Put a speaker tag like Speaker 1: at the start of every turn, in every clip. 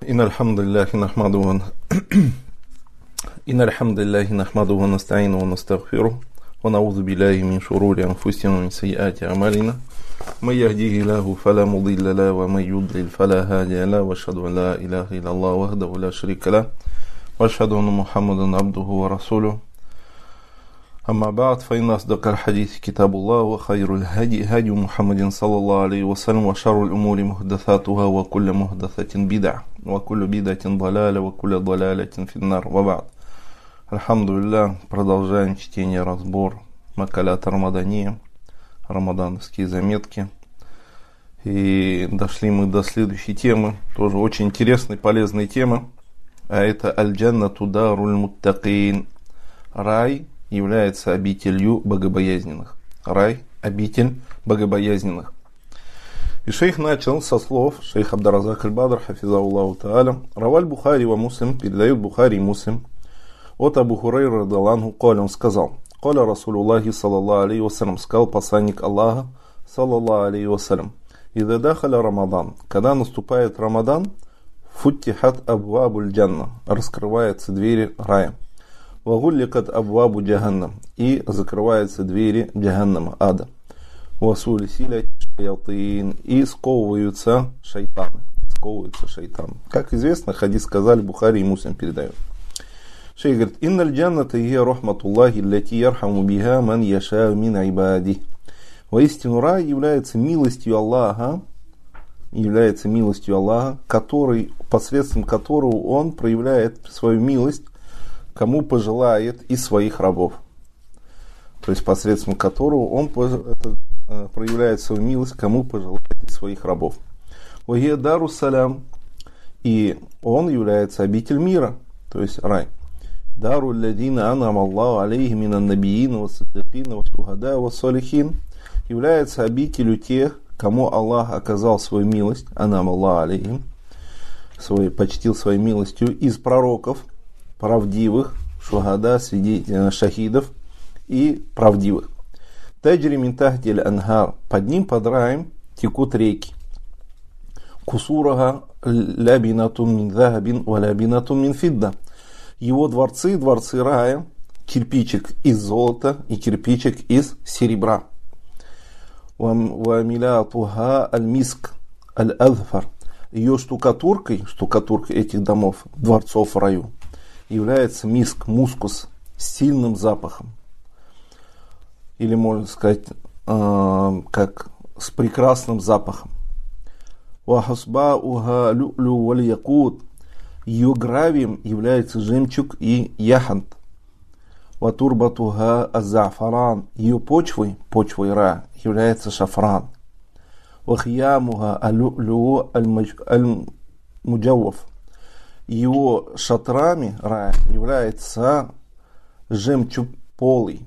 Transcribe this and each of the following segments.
Speaker 1: إن الحمد لله نحمده ونستعينه ونستغفره ونعوذ بالله من شرور أنفسنا ومن سيئات أعمالنا من يهديه الله فلا مضل له ومن يضلل فلا هادي له وأشهد أن لا إله إلا الله وحده لا شريك له وأشهد أن محمدا عبده ورسوله أما بعد فإن أصدق الحديث كتاب الله وخير الهدي هدي محمد صلى الله عليه وسلم وشر الأمور محدثاتها وكل محدثة بدعة وكل بدعة ضلالة وكل ضلالة في النار وبعد. Альхамдулилля, продолжаем чтение, разбор Макалят Рамадания, рамадановские заметки. И дошли мы до следующей темы, тоже очень интересной, полезной темы. А это Аль-Джаннату даруль муттакин. Рай является обителью богобоязненных. Рай – обитель богобоязненных. И шейх начал со слов, шейх Абдар-Разак Аль-Бадр, хафизахуллаху тааля, Раваль Бухари ва Муслим, передают Бухари и Муслим, от Абу Хурайры радаллаху каля, он сказал, каля Расулуллахи саллаллаху алейхи вассалям, сказал посланник Аллаха саллаллаху алейхи вассалям, ида дахаля Рамадан, когда наступает Рамадан, футтихат абвабуль джанна, раскрываются двери рая. Вагулликат абвабу джаханнам, и закрываются двери джаханнама, ада. Васули силя шаятин, и сковываются шайтаны. Как известно, хадис сказали, Бухари и Муслим передают. Шейх говорит, инналь джанната ия рахматуллахи лати ярхаму биха ман яша мин айбади. Воистину рай является милостью Аллаха, посредством которого он проявляет свою милость кому пожелает из своих рабов. То есть посредством которого он проявляет свою милость кому пожелает из своих рабов. Вахия дару салям, и он является обитель мира, то есть рай. Дару ладина анам Аллаху алейхи минан набиин ва саддикин ва шухада ва салихин, является обителью тех, кому Аллах оказал свою милость, анам Аллаху алейхим, почтил своей милостью из пророков, правдивых, шухада, шахидов и правдивых. Таджри мин тахтиль анхар, под ним, под раем, текут реки. Кусурага лябинатун мин захабин ва лябинатун мин фидда. Его дворцы рая, кирпичик из золота и кирпичик из серебра. Ва милятуха аль-миск аль-адфар. Ее штукатуркой этих домов, дворцов в раю, является мускус с сильным запахом. Или можно сказать, как с прекрасным запахом. Вахасбауха лю'лю валь якут. Ее гравием является жемчуг и яхант. Ватурбатуха аззафаран. Ее почвой рая, является шафран. Вахьямуха алю'лю аль-муджавваф. Его шатрами рая является жемчуг полый.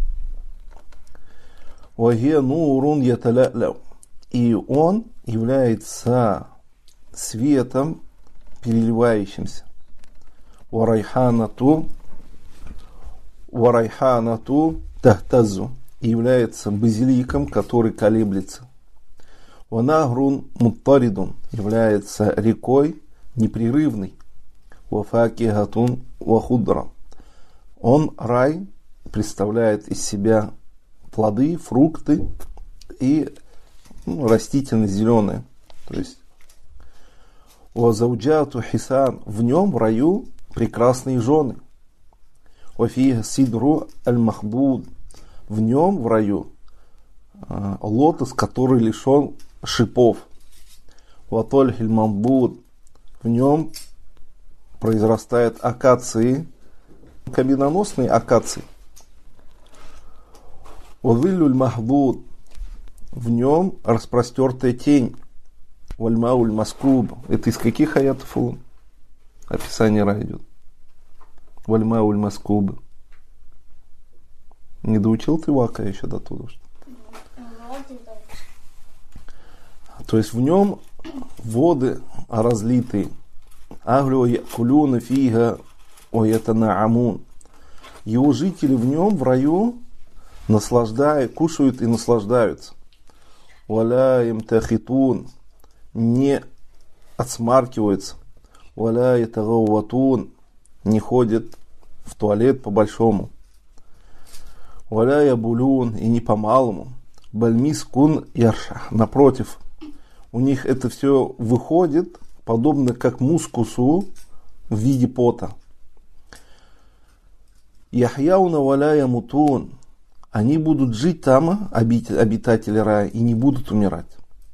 Speaker 1: Вахия нурун яталя'ля. И он является светом, переливающимся. Варайханату тахтазу. И является базиликом, который колеблется. Ванагрун муттаридун. Является рекой непрерывный. Вафакихатун вахудра. Он, рай, представляет из себя плоды, фрукты и растительность зеленая. То есть вазауджату хисан, в нем, в раю, прекрасные жены. Вафиха сидру аль-махбуд, в нем, в раю, лотос, который лишен шипов. Ватольхиль мамбуд, в нем произрастают акации, кабиноносные акации. Вазиллюль махбуд, в нем распростертая тень. Вальмауль маскуб. Это из каких аятов описание рая идет? Вальмауль маскуб. Не доучил ты вака еще до туда? То есть в нем воды разлитые. Аглю якулюна фига оятанаамун. Его жители в нем, в раю, кушают и наслаждаются. Валя им тахитун, не отсмаркиваются. валя ятагавватун, не ходят в туалет по-большому, валя ябулун, и не по-малому, бальмискун ярша, напротив, у них это все выходит, подобно как мускусу в виде пота. Яхьяуна валя ямутун, они будут жить там, обитатели рая, и не будут умирать.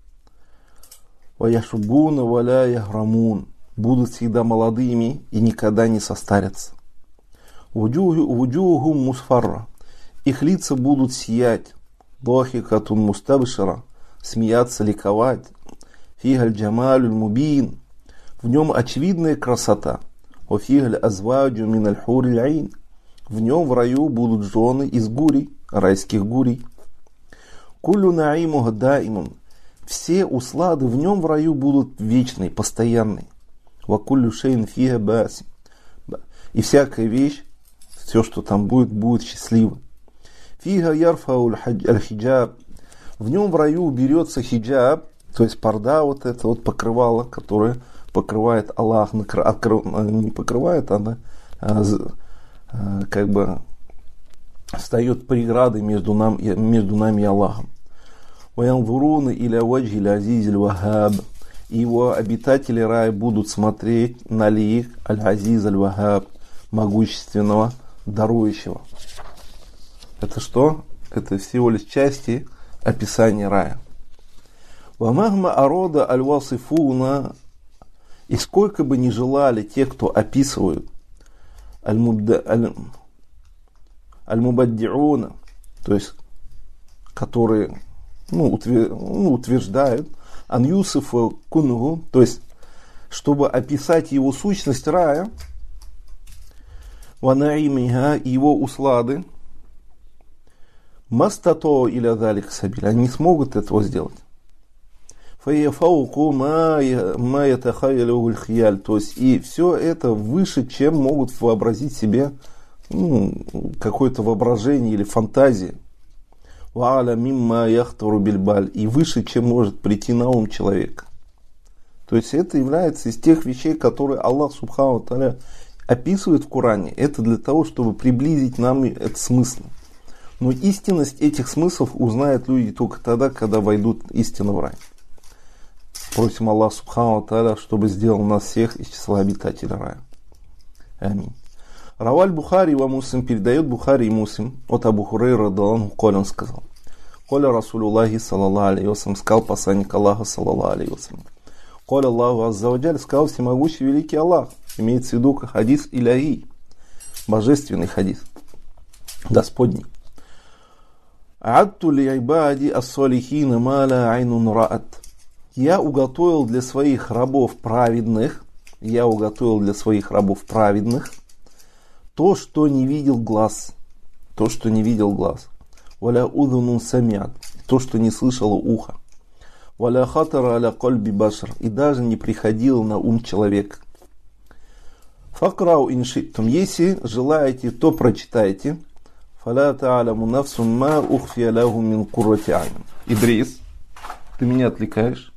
Speaker 1: Ваяшубуна валя яхрамун, будут всегда молодыми и никогда не состарятся. Вуджухум мусфарра, их лица будут сиять. Дохикатун мустабшира, смеяться, ликовать. Фигаль джамалюль мубин, в нем очевидная красота. Офигаль азваджу миналь хуриль айн, в нем в раю будут жены из гурий, райских гурий. Кулю наиму гадаимун, все услады в нем в раю будут вечные, постоянные. Вакулю шейн фига басим, и всякая вещь, все, что там будет, будет счастливо. Фига ярфауль аль-хиджаб, в нем в раю уберется хиджаб, то есть парда, вот это вот покрывало, которое покрывает Аллах, не покрывает, она как бы встает преградой между нами и Аллахом. Ваянзуруна иля ваджи азизиль вахаб, его обитатели рая будут смотреть на лик аль-азиз аль-вахаб, могущественного, дарующего. Это что? Это всего лишь части описания рая. Вамахма арода аль-васифуна, и сколько бы ни желали те, кто описывают аль-мубаддиуна, то есть которые утверждают ан юсифа кунгу, то есть чтобы описать его сущность рая, ванаимиха, его услады, мастато иля залик сабиль, они не смогут этого сделать. Фаяфауку ма ятахайялю хияль, то есть и все это выше, чем могут вообразить себе какое-то воображение или фантазия. Вааля мимма яхтуру бильбаль, и выше, чем может прийти на ум человека. То есть это является из тех вещей, которые Аллах Субхану ва Тааля описывает в Коране. Это для того, чтобы приблизить нам этот смысл. Но истинность этих смыслов узнают люди только тогда, когда войдут истинно в рай. Просим Аллах Субхану ва Тааля, чтобы сделал нас всех из числа обитателей рая. Аминь. Раваль Бухари ва Муслим, передает Бухари и Муслим от Абу Хурайра радхиаллаху, коль он сказал: коля Расулуллахи саллаллаху алейхи вассалям, сказал посланник Аллаха саллаллаху алейхи вассалям. Коля Аллаху азза ва джаль, сказал всемогущий великий Аллах. Имеется в виду хадис иляхи, божественный хадис, Господний. Адту ли айбади ас-салихина ма ла айнун раат. Я уготовил для своих рабов праведных, то, что не видел глаз, валя удунун самиат, то, что не слышало ухо, валя хатара аля кальби башар, и даже не приходило на ум человека. Факрау иншиттум, если желаете, то прочитайте. Фаля та'аляму нафсун ма ухфия лаху мин куррати аюн. Идрис, ты меня отвлекаешь?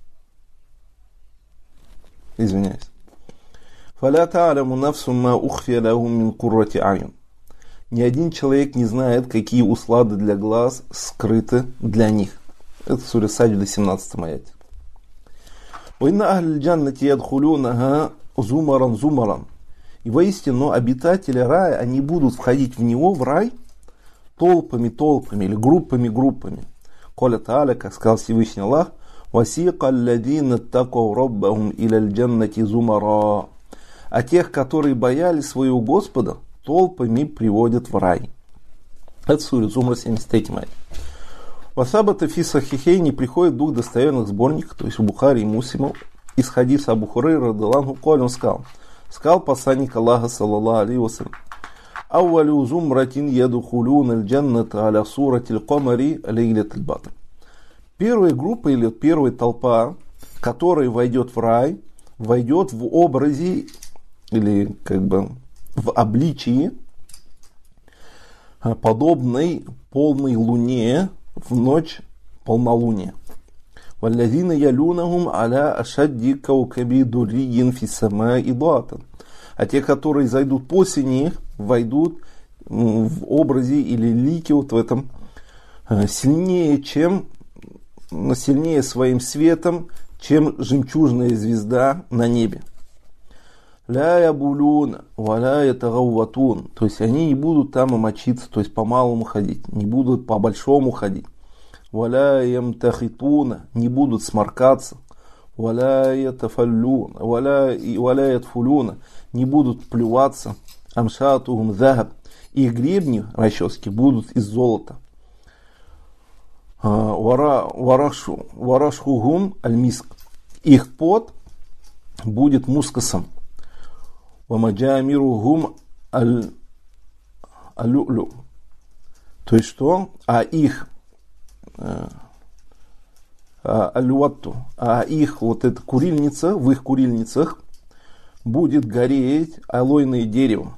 Speaker 1: Извиняюсь. Фаля та'аляму нафсун ма ухфия лаху мин куррати аюн. Ни один человек не знает, какие услады для глаз скрыты для них. Это сура Саджда, 17 аяте. Ва инна ахль джаннати ядхулюнаха зумаран. И воистину обитатели рая, они будут входить в него, в рай, толпами или группами. Коля Тааля, как сказал Всевышний Аллах, васиqa алладина аттакау раббахум иля джаннати зумара. А тех, которые боялись своего Господа, толпами приводят в рай. Это сура Зумра, 73 аяте. Васабата фи сахихейни, приходит в двух достоверных сборниках, то есть у Бухари и Муслима, из хадиса Абу Хурайра радхиаллаху, коль он сказал посланник Аллаха саллаллаху алейхи вассалям: Ауалю зумратин ядухулюн аль-джанната аля суратиль камари лейлят аль-бадр. Первая группа или первая толпа, которая войдет в рай, войдет в образе или как бы в обличии подобной полной луне в ночь полнолуния. «Валлазина ялюнахум аля ашадди каукаби дурриин фи самаи датан». А те, которые зайдут после них, войдут в образе или лике вот в этом сильнее своим светом, чем жемчужная звезда на небе. Ля ябулюна, валя ятагавватун. То есть они не будут там и мочиться, то есть по-малому ходить, не будут по-большому ходить. Валя ямтахитуна, не будут сморкаться. Валя ятафаллюна, валя ятфулюна, не будут плюваться. Амшатухум захаб. Их гребни, расчески, будут из золота. Варашхугум аль-миск. Их пот будет мускусом. Вамаджамиругум аль-лю'лю. То есть что? А их аль-ватту, а их вот эта курильница, в их курильницах будет гореть алойное дерево.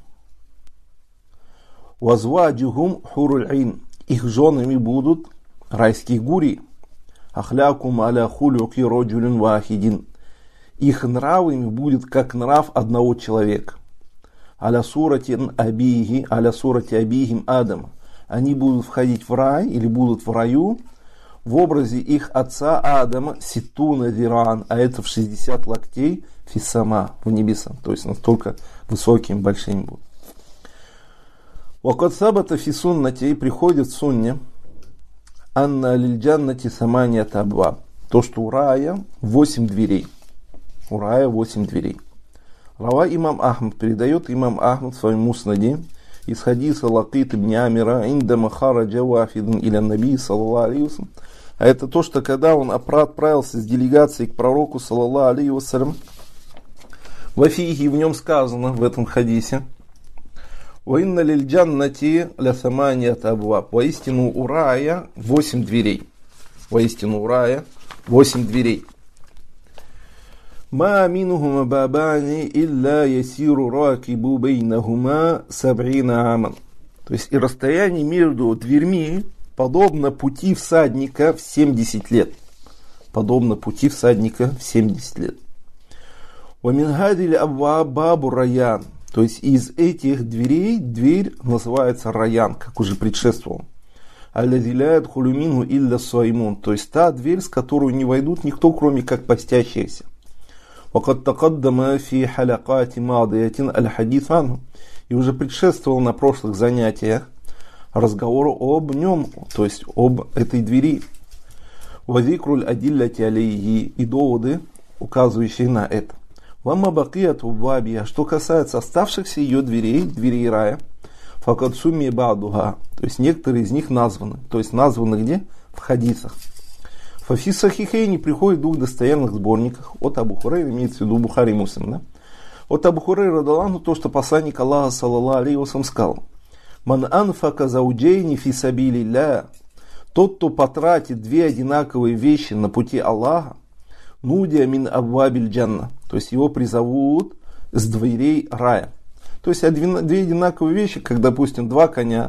Speaker 1: Вазваджухум хуруль-айн. Их женами будут райские гури. Ахлякум аля хулюки роджулин вахидин. Их нравами будет как нрав одного человека. Аля сурати абихим Адама. Они будут входить в рай или будут в раю в образе их отца Адама ситуна зиран, а это в 60 локтей фиссама, в небеса. То есть настолько высокими, большими будут. Вакад сабата фи суннати, приходит в сунне анна лиль-джаннати саманията абваб. То, что у рая 8 дверей. У рая 8 дверей. Рава имам Ахмад, передает имам Ахмад в своем муснаде из хадиса Лакит ибн Амира индама хараджа вафидун иля наби саллаллаху алейхи вассалям. А это то, что когда он отправился с делегацией к пророку саллаллаху алейхи вассалям, вафихи, в нем сказано в этом хадисе: «Ваинна лиль-джаннати ля саманията абваб». Воистину у рая 8 дверей. Воистину у рая 8 дверей. «Ма минухума бабани илля ясиру ракибу бейнахума саб'ина аман». То есть и расстояние между дверьми подобно пути всадника в 70 лет. Подобно пути всадника в 70 лет. «Вамин хадиль абваб бабу раян». То есть из этих дверей дверь называется раян, как уже предшествовал. «Аллазиляет хулюмину илля суаймун». То есть та дверь, с которой не войдут никто, кроме как постящиеся. «Вакад такаддама фи халякати мадиятин аль-хадис анху». И уже предшествовал на прошлых занятиях разговору об нем, то есть об этой двери. «Вазикруль адилляти алейхи», и доводы, указывающие на это. «Вамма бакияту вабия». Что касается оставшихся ее дверей, дверей рая, «факад сумми бадуха». То есть некоторые из них названы. То есть названы где? В хадисах. Фафи сахихейни приходит в двух достоверных сборниках. От Абу Хурейра, имеется в виду Бухари и Муслим, да? От Абу Хурейра радаллаху то, что посланник Аллаха саллаллаху алейхи вассалям сказал: «Ман анфака зауджейни фи сабилилля». Тот, кто потратит две одинаковые вещи на пути Аллаха, нудия мин абвабиль джанна. То есть его призовут с дверей рая. То есть две одинаковые вещи, как, допустим, два коня,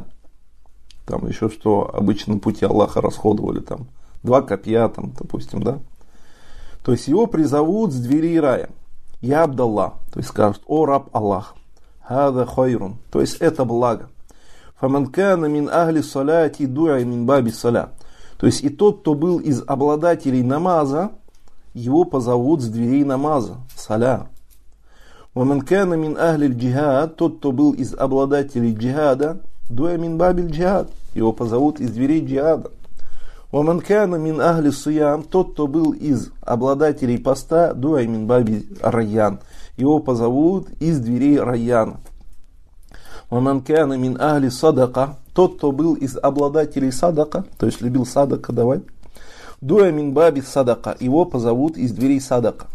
Speaker 1: там еще что обычно на пути Аллаха расходовали, там, два копья, там, допустим, да. То есть его призовут с дверей рая. Я Абдаллах, то есть скажут: «О раб Аллах, хада хайрун», то есть это благо. Фаман кана мин ахли саляти дуа мин баби саля. То есть и тот, кто был из обладателей намаза, его позовут с дверей намаза, саля. Ваман кана мин ахли джихад, тот, кто был из обладателей джихада, дуа мин баби джихад, его позовут из дверей джихада. Ваман кана мин ахли суям, тот, кто был из обладателей поста, дуа мин баби райян, его позовут из дверей райяна. Ваман кана мин ахли садака, тот, кто был из обладателей садака, то есть любил садака давать, дуа мин баби садака, его позовут из дверей садака.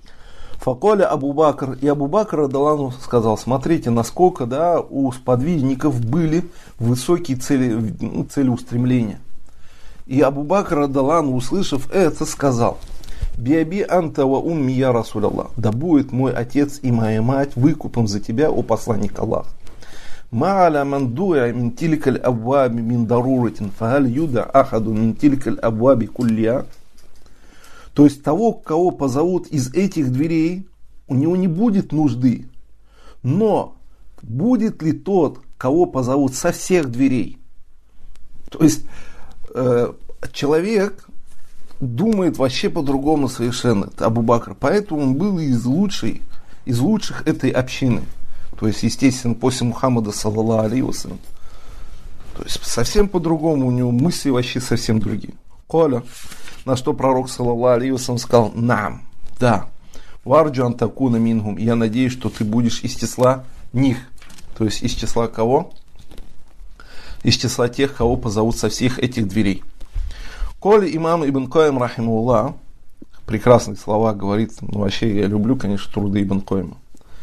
Speaker 1: Факоля Абу Бакр, и Абу Бакр радаллаху сказал: смотрите, насколько, да, у сподвижников были высокие целеустремления. И Абу Бакр радаллаху, услышав это, сказал: «Биаби анта ва умми я Расуляллах». Да будет мой отец и моя мать выкупом за тебя, о посланник Аллаха. Ма'аля мандуя мин тилькаль абваби мин даруратин, фагаль юда ахаду мин тилькаль абваби куллия. То есть того, кого позовут из этих дверей, у него не будет нужды. Но будет ли тот, кого позовут со всех дверей? То есть человек думает вообще по-другому совершенно, Абу Бакр. Поэтому он был из лучших этой общины. То есть, естественно, после Мухаммада, саллаллаху алейхи вассалям. То есть, совсем по-другому, у него мысли вообще совсем другие. Коля, на что пророк, саллаллаху алейхи вассалям, сказал: нам, да, варджу антакуна мингум, я надеюсь, что ты будешь из числа них. То есть, из числа кого? Из числа тех, кого позовут со всех этих дверей. Коля имам Ибн Каим, рахимахуллах, прекрасные слова говорит, вообще я люблю, конечно, труды Ибн Каима.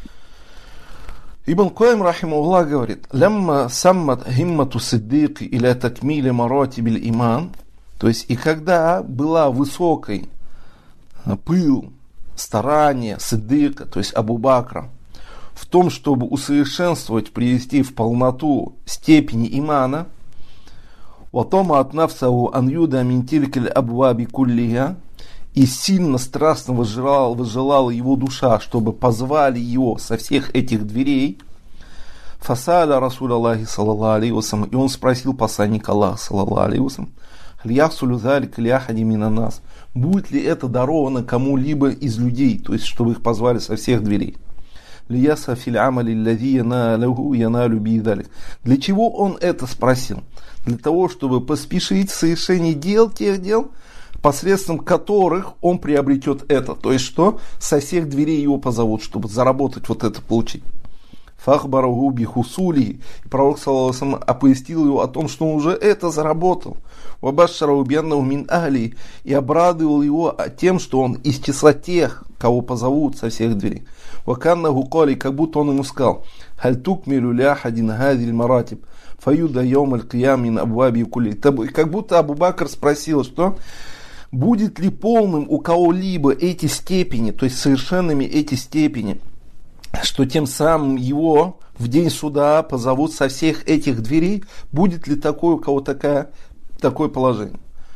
Speaker 1: Ибн Каим, рахимахуллах, говорит: «Лямма саммат химмату сиддики иля такмили маратибиль иман», то есть, и когда была высокой пыл, старание сиддика, то есть Абу Бакра, в том, чтобы усовершенствовать, привести в полноту степени имана, «Ватома от нафсаху ан юда мин тилькаль абваби куллиха», и сильно, страстно возжелала его душа, чтобы позвали его со всех этих дверей. Фасаля Расуль Аллахи, саллаллаху алейхи вассалям, и он спросил посланника Аллаха, саллаллаху алейхи вассалям: «Хлияхсулю залик ляхади минанас», будет ли это даровано кому-либо из людей, то есть, чтобы их позвали со всех дверей. «Лияса фил амали лади яналуху яналю бидалик». Для чего он это спросил? Для того, чтобы поспешить в совершении тех дел, посредством которых он приобретет это. То есть, что со всех дверей его позовут, чтобы заработать вот это, получить. Фахбараху бихусули. И пророк, саллаллаху алейхи вассалям, оповестил его о том, что он уже это заработал. Вабашшараху бианнаху мин ахли. И обрадовал его тем, что он из числа тех, кого позовут со всех дверей. Ваканнаху кали, как будто он ему сказал: «Халь тукмилю ляхадин хадиль маратиб фаюда йом аль-киям мин абваби кули». Как будто Абу Бакр спросил, что будет ли полным у кого-либо эти степени, то есть совершенными эти степени, что тем самым его в день суда позовут со всех этих дверей, будет ли такое у кого такое положение.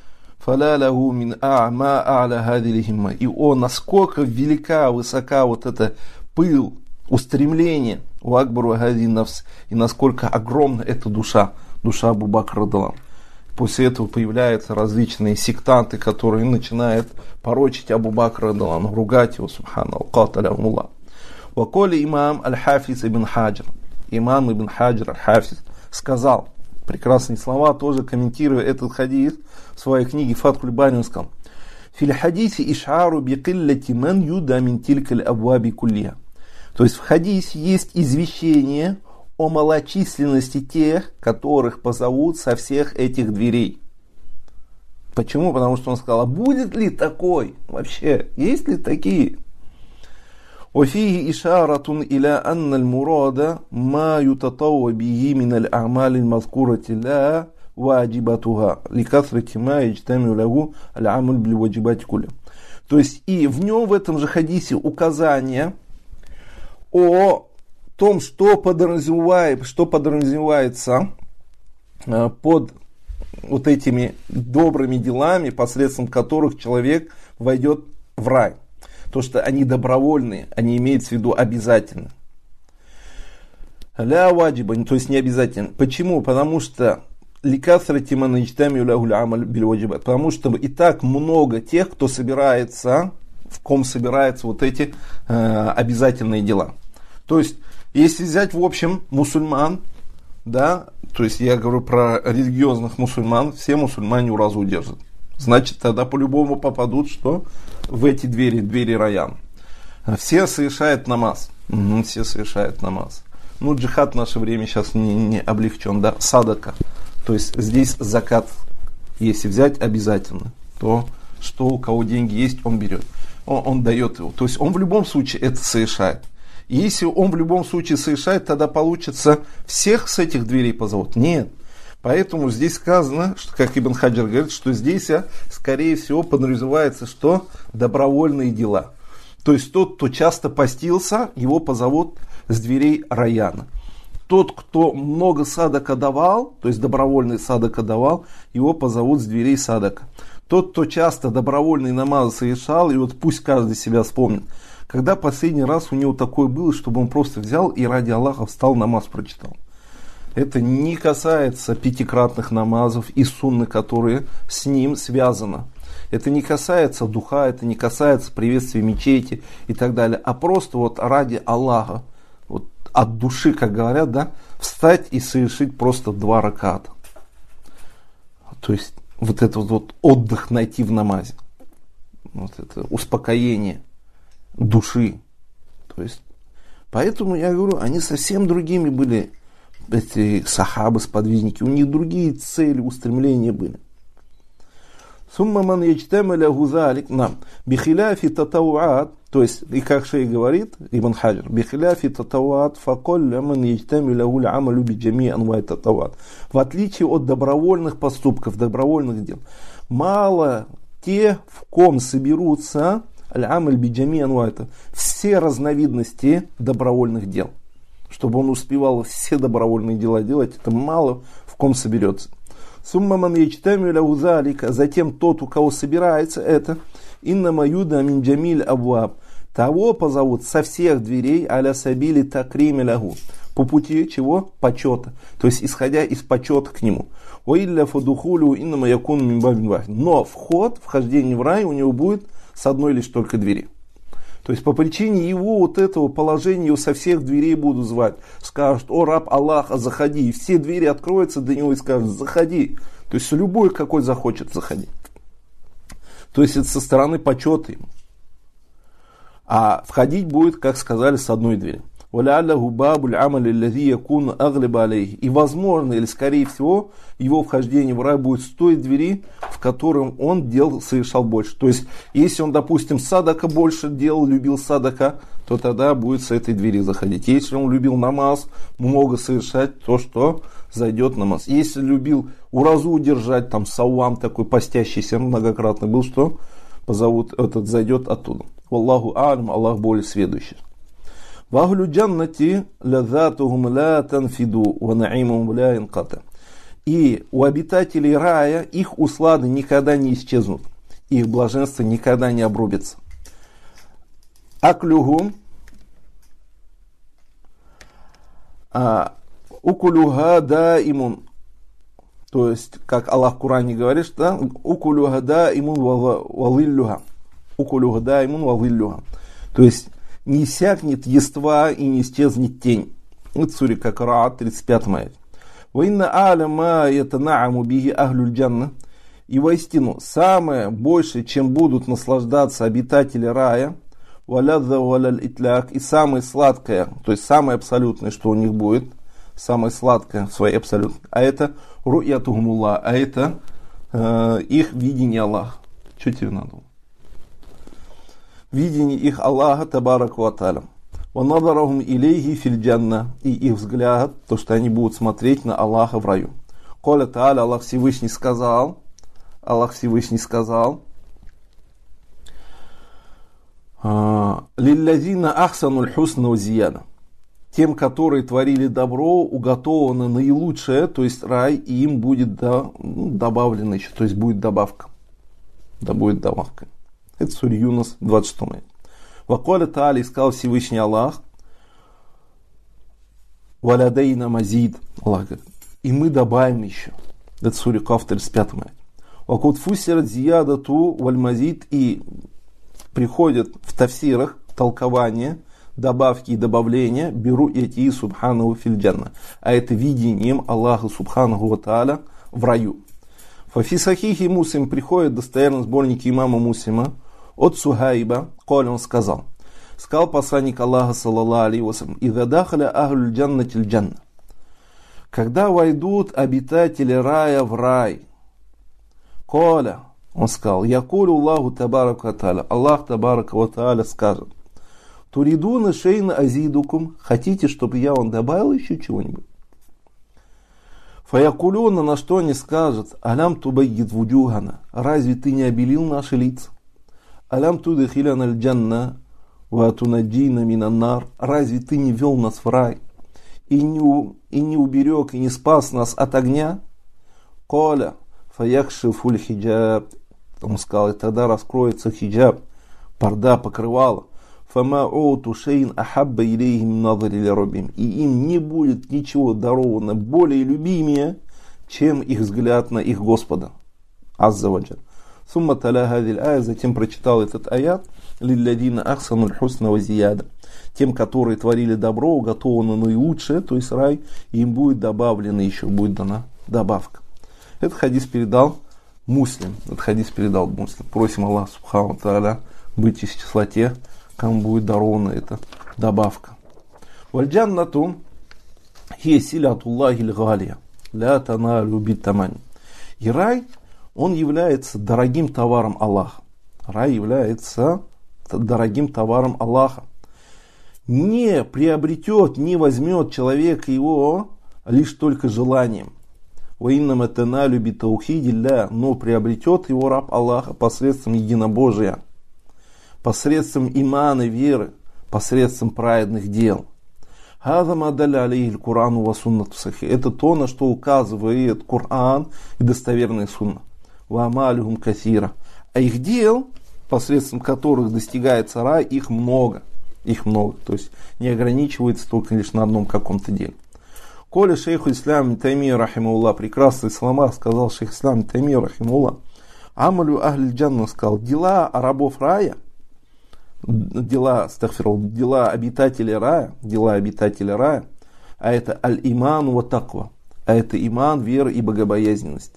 Speaker 1: И он, насколько велика, высока вот эта пыл, устремление у Акбару Хади Нафс, и насколько огромна эта душа Абу Бакра радхиаллаху. После этого появляются различные сектанты, которые начинают порочить Абу Бакра радхиаллаху, ругать его, субханаллах, каталямуллах. Ваколи имам аль-Хафиз ибн Хаджар. Имам ибн Хаджар аль-Хафиз сказал, прекрасные слова, тоже комментируя этот хадис в своей книге Фатхуль Бари, он сказал: «Фил хадисе ишару бикиллати ман юда мин тилькаль абваби куллиха». То есть в хадисе есть извещение о малочисленности тех, которых позовут со всех этих дверей. Почему? Потому что он сказал: а будет ли такой вообще? Есть ли такие? وفيه إشارة إلى أن المراد ما يتطوع به من الأعمال المذكورة لا واجباتها لكثرة ما يجتمع له العمل بالواجبات كله. То есть и в нем, в этом же хадисе, указание о том, что подразумевается под вот этими добрыми делами, посредством которых человек войдет в рай. То, что они добровольные, они имеют в виду обязательно. Ля ваджиба, то есть не обязательно. Почему? Потому что потому что и так много тех, кто собирается, в ком собираются вот эти обязательные дела. То есть, если взять в общем мусульман, да, то есть я говорю про религиозных мусульман, все мусульмане уразу держат. Значит, тогда по-любому попадут, что в эти двери раян. Все совершают намаз. Все совершают намаз. Ну, джихад в наше время сейчас не облегчен, да, садака. То есть здесь закат, если взять обязательно, то что у кого деньги есть, он берет. Он дает его. То есть он в любом случае это совершает. И если он в любом случае совершает, тогда получится всех с этих дверей позовут. Нет. Поэтому здесь сказано, что, как Ибн Хаджар говорит, что здесь, скорее всего, подразумевается, что добровольные дела. То есть тот, кто часто постился, его позовут с дверей раяна. Тот, кто много садака давал, то есть добровольный садака давал, его позовут с дверей садака. Тот, кто часто добровольный намаз совершал, и вот пусть каждый себя вспомнит, когда последний раз у него такое было, чтобы он просто взял и ради Аллаха встал, намаз прочитал. Это не касается пятикратных намазов и сунны, которые с ним связаны. Это не касается духа, это не касается приветствия мечети и так далее. А просто вот ради Аллаха, вот от души, как говорят, да, встать и совершить просто 2 раката. То есть вот этот вот отдых найти в намазе. Вот это успокоение души. То есть, поэтому я говорю, они совсем другими были, эти сахабы, сподвижники. У них другие цели, устремления были. Сумма ман яджтамиля гузалик нам бихиляфи татауат, то есть, и как шейх говорит, Ибн Хаджар, бихиляфи татауат факолля ман яджтамиля гуль амалю биджами анвай татауат. В отличие от добровольных поступков, добровольных дел, мало те, в ком соберутся аль-амаль биджами анвай, все разновидности добровольных дел. Чтобы он успевал все добровольные дела делать, это мало в ком соберется. Сумма ман яджтамиля гузалика, затем тот, у кого собирается это, иннама юда мин джамиль абваб, того позовут со всех дверей аля сабили такриме лягу, по пути чего? Почета, то есть исходя из почета к нему. Уилля фадухулю иннама якун мин бабин вахид, но вхождение в рай у него будет с одной лишь только двери. То есть по причине его вот этого положения его со всех дверей будут звать. Скажут: о раб Аллаха, заходи. И все двери откроются до него и скажут: заходи. То есть любой, какой захочет, заходи. То есть это со стороны почета ему. А входить будет, как сказали, с одной двери. И возможно, или скорее всего, его вхождение в рай будет с той двери, в котором он дел совершал больше. То есть, если он, допустим, садака больше делал, любил садака, то тогда будет с этой двери заходить. Если он любил намаз, много совершать, то что зайдет намаз. Если любил уразу держать, там сауам такой постящийся многократно был, что позовут, этот зайдет оттуда. Валлаху алим, Аллах более сведущий. Вахлю джаннати лазатухум ла танфиду ва наимум ла инката. И у обитателей рая их услады никогда не исчезнут, их блаженство никогда не обрубится. Аклюхум укулюха даимун, то есть, как Аллах в Коране говорит, да, укулюха даимун валиллюха, укулюха даимун валиллюха, то есть не иссякнет ества и не исчезнет тень. Это сура как Ра'ад, 35 аят. «Ваинна а'ля ма ятана'аму биhi ахлюль джанна». И воистину, самое большее, чем будут наслаждаться обитатели рая, «валядза валяль итляк», и самое сладкое, то есть самое абсолютное, что у них будет, самое сладкое в своей абсолютной, а это ру'ятухумулла, а это их видение Аллаха. Что тебе надо? Видение их Аллаха табараку ва тааля. Ва надарахум илейхи фил джанна, и их взгляд, то, что они будут смотреть на Аллаха в раю. Коля тааля, Аллах Всевышний сказал, лиллазина ахсануль хусна ва зияда. Тем, которые творили добро, уготовано наилучшее, то есть рай, и им будет добавлено еще, то есть будет добавка. Да будет добавка. Это сура Юнус, 26 аят. Вакаля Тааля, сказал Всевышний Аллах: валядейна мазид, Аллах говорит, и мы добавим еще. Это сура Каф, 35 аят. Вакут фусират зиядату валь мазид, и приходят в тафсирах толкования, добавки и добавления, беру эти субханаху фил джанна. А это видением Аллаха субханаху ва тааля в раю. Фафи сахихи Муслим приходит достоверно сборники имама Муслима от Сухайба, коль он сказал посланник Аллаха саллаллаху алейхи ва саллям: «Иза дахаля ахлюль джаннатиль джанна». Когда войдут обитатели рая в рай, коля, он сказал, якулю Аллаху табарака ва тааля, Аллах табарака ва тааля скажет: туридуна шейна азидукум, хотите, чтобы я вам добавил еще чего-нибудь? Фаякулюна, на что они скажут: алям тубайгид вуджухана, разве ты не обелил наши лица? Алям тудахиляна аль-джанна ва тунаджина минаннар, разве ты не вел нас в рай и не уберег и не спас нас от огня? Коля фаякшифуль хиджаб, Он сказал, и тогда раскроется хиджаб, парда, покрывало. فَمَا أُوتُوا شَيْءٍ أَحَبَّ إِلَيْهِمْ نَظَرِ لِرَبِّهِمْ. И им не будет ничего даровано более любимее, чем их взгляд на их Господа. Азза ваджаль. Сумма таля хазиль ая, затем прочитал этот аят. Лилладина ахсануль хусна ва зияда. Тем, которые творили добро, уготовано наилучшее, то есть рай, и им будет добавлено, еще будет дана добавка. Этот хадис передал Муслим. Просим Аллаха субхану тааля быть из числа тех, кому будет дарована эта добавка. Вальджаннату хия силятуллахи лгалия ля таналю биттамани. И рай, он является дорогим товаром Аллаха. Рай является дорогим товаром Аллаха. Не приобретет, не возьмет человек его лишь только желанием. Но приобретет его раб Аллаха посредством единобожия, посредством имана, веры, посредством праведных дел. Это то, на что указывает Коран и достоверная сунна. А их дел, посредством которых достигается рай, их много. То есть не ограничивается только лишь на одном каком-то деле. Коля шейху ислам Таймия рахимулла, прекрасный слова, сказал шейх ислам Таймия рахимулла, амалю ахль джанна, сказал, дела рабов рая, дела обитателей рая, а это аль-иман ва таква, а это иман, вера и богобоязненность.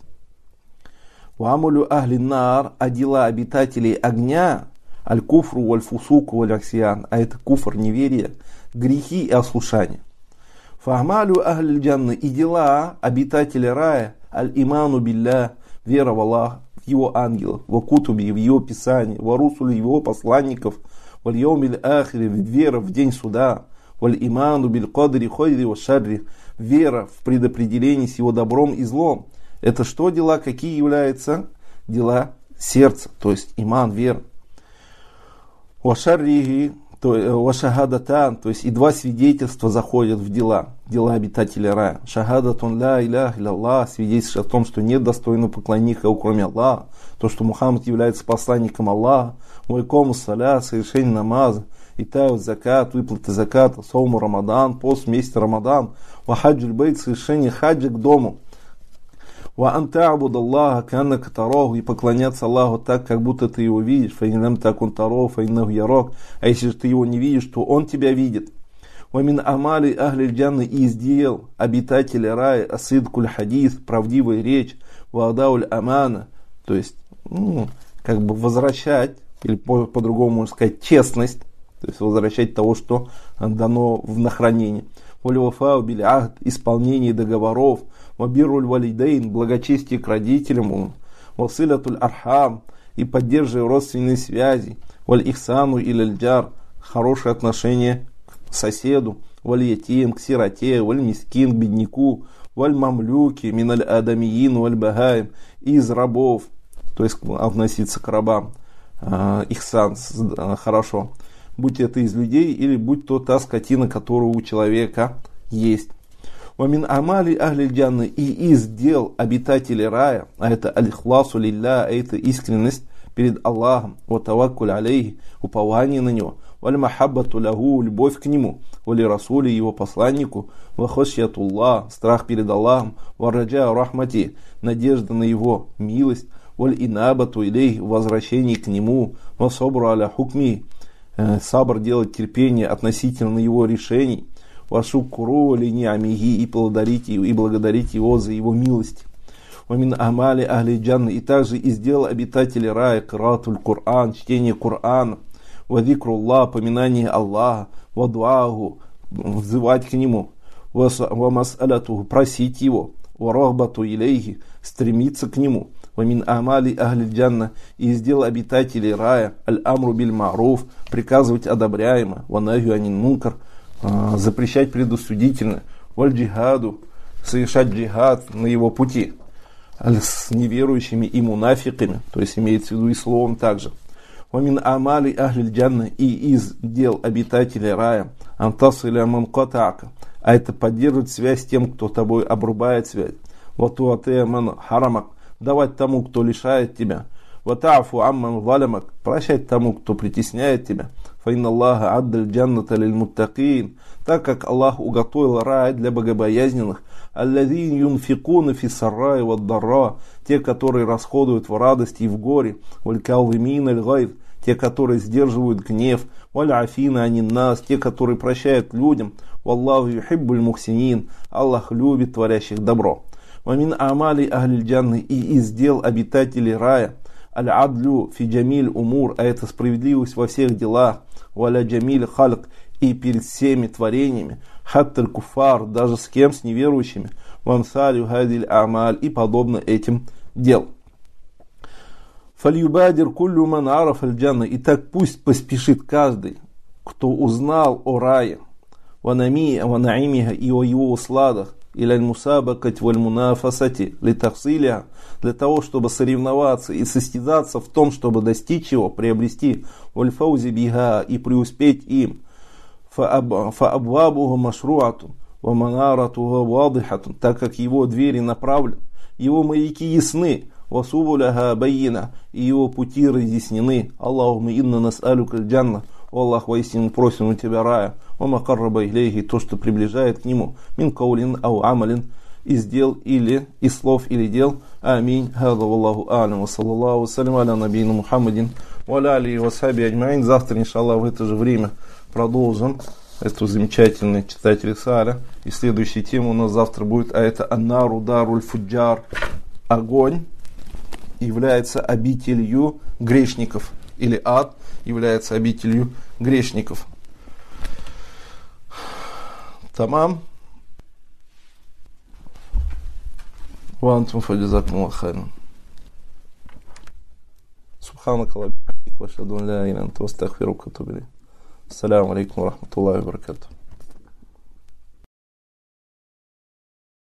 Speaker 1: Вамалю ахли нар, а дела обитателей огня, аль-куфру валь-фусуку валь-аксиян, а это куфр, неверие, грехи и ослушание. Фахмалю ахли джанны, и дела обитателей рая, аль-иману билля, вера в Аллаха, в его ангелов, в кутуби, в его писание, в русуле его посланников, в йомиль ахире, вера в день суда, в иману биль кадри хойри ва шарри, вера в предопределении с его добром и злом. Это что дела? Какие являются дела сердца, то есть иман, вера. Ва шаррихи, ва шахадатан, то есть и два свидетельства заходят в дела обитателя рая. Шахадатун ла иляха илlallah, свидетельство о том, что нет достойного поклонника, кроме Аллаха, то, что Мухаммад является посланником Аллаха, вайкому саля, совершение намаза, итаю закат, выплаты заката, сауму Рамадан, пост в месяц Рамадан, ва хаджуль бейт, совершение хаджа к дому, ва анта'буд Аллаха каннака тараху, и поклоняться Аллаху так, как будто ты его видишь, фаиннам такун тараху, фаиннаху ярак, а если же ты его не видишь, то он тебя видит. Ва мин амали ахли джанны, и сделал обитателя рая асидкуль хадис, правдивая речь, ва адауль амана, то есть как бы возвращать, или по-другому можно сказать, честность, то есть возвращать того, что дано на хранение. Валюфау биль ахд, исполнение договоров, вабируль валидейн, благочестие к родителям, василятуль архам, и поддерживая родственные связи, валь ихсану или джар, хорошее отношение к соседу, валь ятим, к сироте, валь мискин, к бедняку, валь мамлюки, миналь адамиин, валь багаим, из рабов, то есть относиться к рабам, ихсан, хорошо, будь это из людей или будь то та скотина, которая у человека есть. Вамин амали ахли джанны, и из дел обитателей рая, а это аль-ихласу лилля, а это искренность перед Аллахом, ва таваккуль алейхи, упование на него, валь махаббату лягу, любовь к нему, вали расули, его посланнику, ва хашьятуллах, страх перед Аллахом, ва раджа рахмати, надежда на его милость, валь инабату илейхи, возвращение к нему, ва сабру аля хукми, сабр делать терпение относительно его решений, вашукуру линиамихи, и благодарить его за его милость. Вамин амали ахли джанны, и также из дел обитателей рая кратуль Кур'ан, чтение Кур'ана, вадикруллах, поминание Аллаха, вадуаху, взывать к нему, вамасалятуху, просить его, варахбату илейхи, стремиться к нему. Вамин амали ахли джанна, и из дел обитателей рая аль-амру биль ма'руф, приказывать одобряемо, ванахю анин мункар, запрещать предосудительно, валь джихаду, совершать джихад на его пути, с неверующими и мунафиками, то есть имеется в виду и словом также. Вамин амали ахли джанна, и из дел обитателей рая антасиля манкатака, а это поддерживать связь с тем, кто тобой обрубает связь, ватуатея ман харамак, давать тому, кто лишает тебя, Вата'фу амман заламак. Прощай тому, кто притесняет тебя. Фаинна Аллаха аддаль джанната лиль муттакин. Так как Аллах уготовил рай для богобоязненных. Аллазин юнфикуна фи сарраи вад дарра. Те, которые расходуют в радости и в горе. Валь калвимина аль гайз. Те, которые сдерживают гнев. Валь афина анин нас. Те, которые прощают людям. Валлаху юхиббуль мухсинин. Аллах любит творящих добро. Вамин амали ахлиль джанны. И из дел обитателей рая. Аль-адлю фи джамиль умур. А это справедливость во всех делах. Валя джамиль халк. И перед всеми творениями. Хатталь куфар. Даже с кем? С неверующими. Вамсалю хадиль амаль. И подобно этим дел. Фальюбадир куллю ман араф аль-джанна. И так пусть поспешит каждый, кто узнал о рае. Ванаимиха и о его усладах. Или аль-мусабакать валь-мунафасати литахсиля, для того, чтобы соревноваться и состязаться в том, чтобы достичь его, приобрести валь-фаузи биха и преуспеть им. Фаабвабуха машруатун ваманаратуха вадихатун, так как его двери направлены, его маяки ясны, васубуляха байина, и его пути разъяснены. Аллахумма инна нас'алюка аль-джанна. О Аллах, воистину просим у тебя рая. Вама карраба илейхи, то, что приближает к нему. Мин каулин ау амалин, из дел или из слов или дел. Аминь. Хаза валлаху алям. Ва саллаллаху салям аля набийна Мухаммадин. Ва аля алейхи ва сахби аджмаин. Завтра, иншаллах, в это же время продолжим эту замечательную читать рисаля. И следующая тема у нас завтра будет, а это аннару даруль фуджар. Огонь является обителью грешников. Или ад является обителью грешников. Тамам. Вантум фаджазакум Аллаху хайран. Субханак Аллаху ва бихамдик ва ашхаду ан ла иляха илля анта астагфирука ва атубу илейк. Ассаламу алейкум ва рахматуллахи ва баракатух.